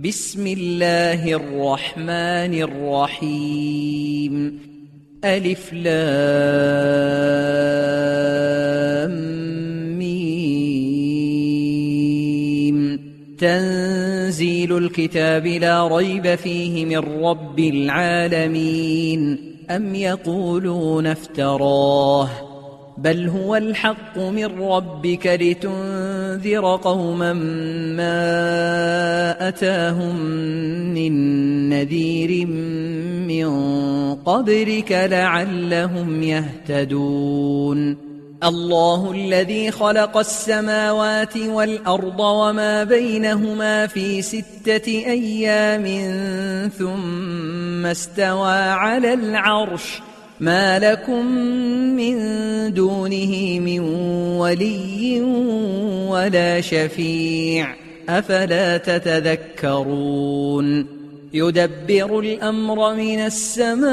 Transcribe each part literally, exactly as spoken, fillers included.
بسم الله الرحمن الرحيم. ألف لام ميم. تنزيل الكتاب لا ريب فيه من رب العالمين. أم يقولون افتراه بل هو الحق من ربك لتنذر قوما ما أتاهم من نذير من قبلك لعلهم يهتدون. الله الذي خلق السماوات والأرض وما بينهما في ستة أيام ثم استوى على العرش ما لكم من دونه من ولي ولا شفيع أفلا تتذكرون. يدبر الأمر من السماء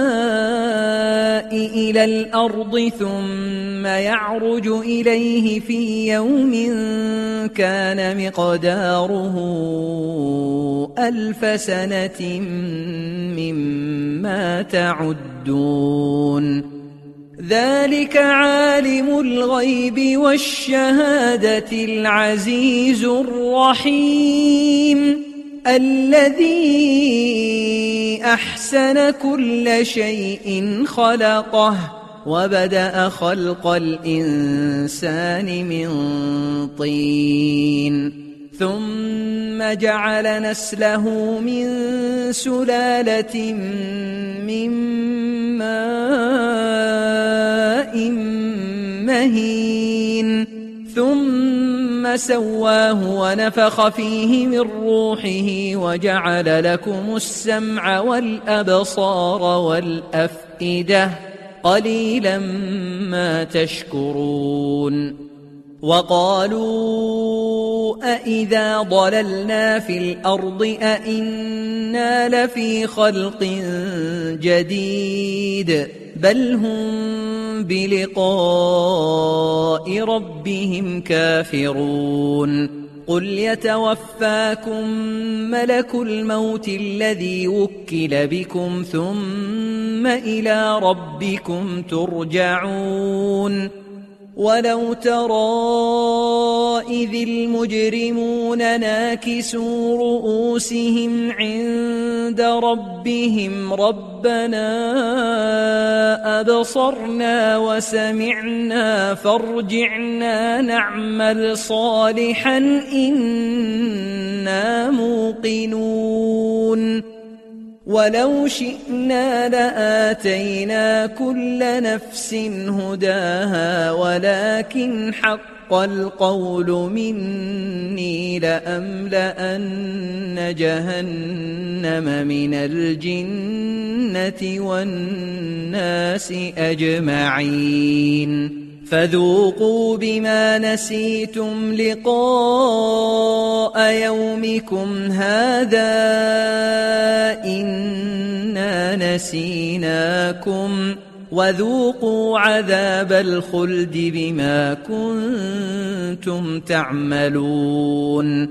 إلى الأرض ثم يعرج إليه في يوم كان مقداره ألف سنة مما تعدون. ذلك عالم الغيب والشهادة العزيز الرحيم الذي أحسن كل شيء خلقه وبدأ خلق الإنسان من طين ثم جعل نسله من سلالة من ماء مهين ثم سواه ونفخ فيه من روحه وجعل لكم السمع والأبصار والأفئدة قليلا ما تشكرون. وقالوا أإذا ضللنا في الأرض أإنا لفي خلق جديد بل هم بلقاء ربهم كافرون. قل يتوفاكم ملك الموت الذي وكل بكم ثم إلى ربكم ترجعون. ولو ترى إذ المجرمون ناكسوا رؤوسهم عند ربهم ربنا أبصرنا وسمعنا فارجعنا نعمل صالحا إنا موقنون. ولو شئنا لآتينا كل نفس هداها ولكن حق القول مني لأملأن جهنم من الجنة والناس أجمعين. فذوقوا بما نسيتم لقاء يومكم هذا إنا نسيناكم وذوقوا عذاب الخلد بما كنتم تعملون.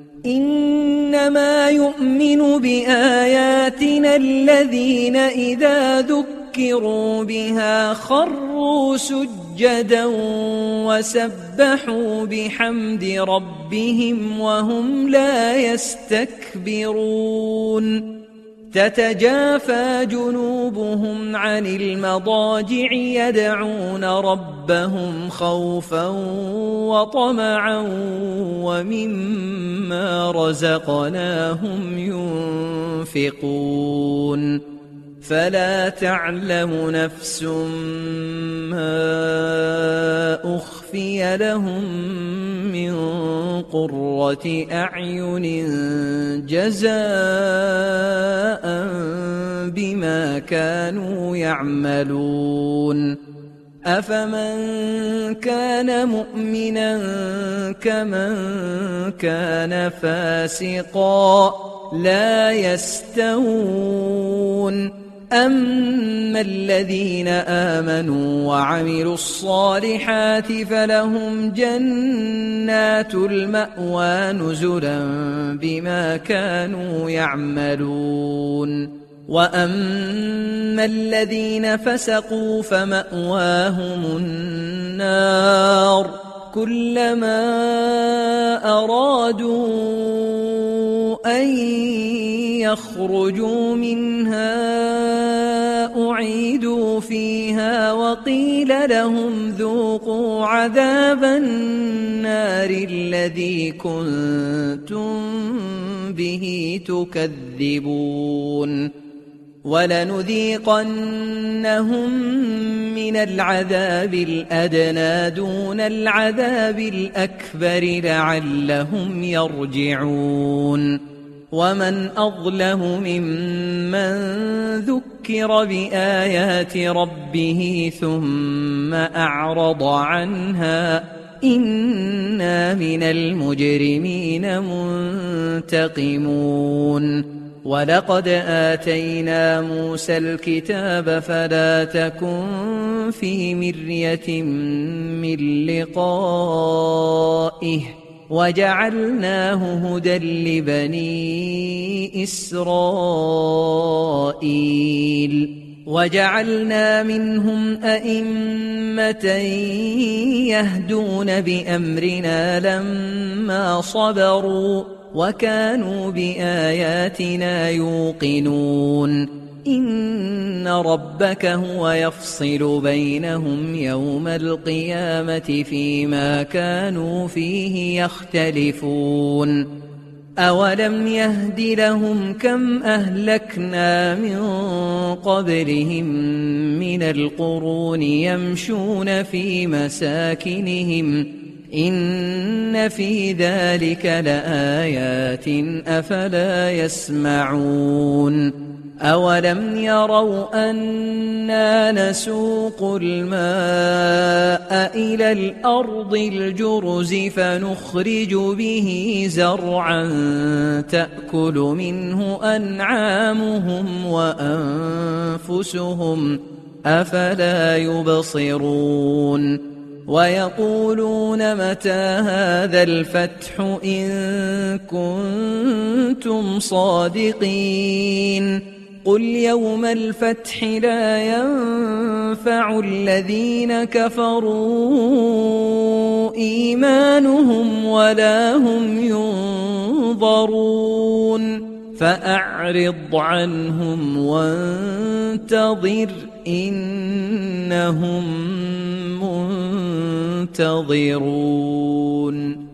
إنما يؤمن بآياتنا الذين إذا ذكروا بها خروا سجدا وسبحوا بحمد ربهم وهم لا يستكبرون. تتجافى جنوبهم عن المضاجع يدعون ربهم خوفا وطمعا ومما رزقناهم ينفقون. فلا تعلم نفس ما أخفي لهم من قرة أعين جزاء بما كانوا يعملون. أفمن كان مؤمنا كمن كان فاسقا لا يستوون. أما الذين آمنوا وعملوا الصالحات فلهم جنات المأوى نزلا بما كانوا يعملون وأما الذين فسقوا فمأواهم النار كلما أرادوا أن يخرجوا منها أعيدوا فيها وقيل لهم ذوقوا عذاب النار الذي كنتم به تكذبون ولنذيقنهم من العذاب الأدنى دون العذاب الأكبر لعلهم يرجعون ومن أظلم ممن ذكر بآيات ربه ثم أعرض عنها إنا من المجرمين منتقمون ولقد آتينا موسى الكتاب فلا تكن في مرية من لقائه وجعلناه هدى لبني إسرائيل وجعلنا منهم أئمة يهدون بأمرنا لما صبروا وكانوا بآياتنا يوقنون إن ربك هو يفصل بينهم يوم القيامة فيما كانوا فيه يختلفون أولم يهد لهم كم أهلكنا من قبلهم من القرون يمشون في مساكنهم إن في ذلك لآيات أفلا يسمعون أولم يروا أنا نسوق الماء إلى الأرض الجرز فنخرج به زرعا تأكل منه أنعامهم وأنفسهم أفلا يبصرون ويقولون متى هذا الفتح إن كنتم صادقين قل يوم الفتح لا ينفع الذين كفروا إيمانهم ولا هم ينظرون فأعرض عنهم وانتظر إنهم منتظرون